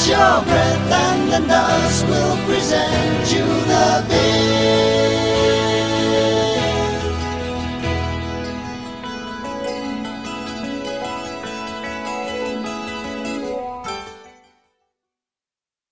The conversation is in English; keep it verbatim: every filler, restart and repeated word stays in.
your breath, and the dust will present you the beer.